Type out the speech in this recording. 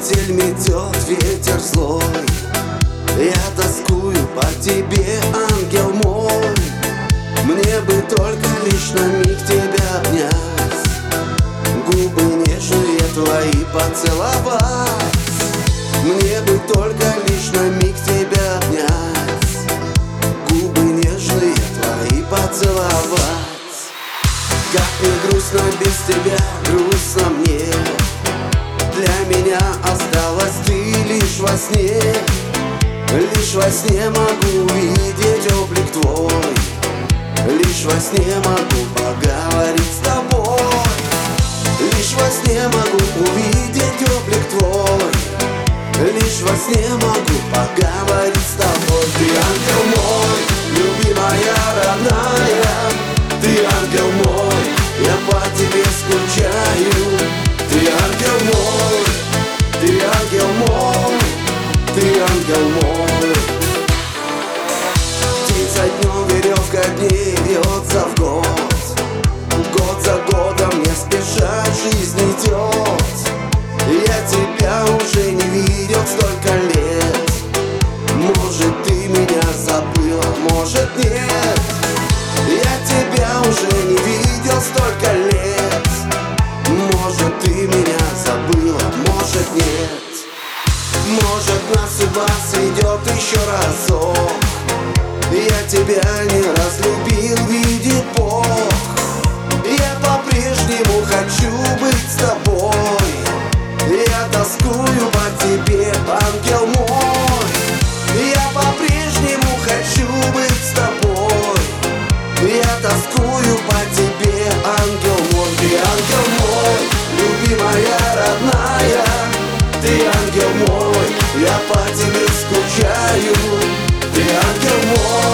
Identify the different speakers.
Speaker 1: метель метет, ветер злой. Я тоскую по тебе, ангел мой. Мне бы только лишь на миг тебя обнять, губы нежные твои поцеловать. Мне бы только лишь на миг тебя обнять, губы нежные твои поцеловать. Как мне грустно без тебя, грустно мне. Для меня осталась ты лишь во сне. Лишь во сне могу увидеть облик твой. Лишь во сне могу поговорить с тобой. Лишь во сне могу увидеть облик твой. Лишь во сне могу поговорить с тобой. Ты ангел мой, любимая, родная. Ты ангел мой, я по тебе скучаю. Ты ангел мой, ты ангел мой, ты ангел мой. День за днем веревка дней вьется в год. Год за годом не спеша жизнь идет. Я тебя уже не видел столько лет. Может, ты меня забыла, может, нет. Я тебя уже не видел столько лет. Может, ты меня забыла, может, нет. Может, нас судьба сведет еще разок. Я тебя не разлюбил, видит Бог. Я по-прежнему хочу быть с тобой. Я тоскую по тебе, ангел мой. Я по-прежнему хочу быть с тобой. Я тоскую по тебе, ангел мой. Ты ангел мой, любимая, родная. Ты ангел мой, я по тебе скучаю. Ты ангел мой.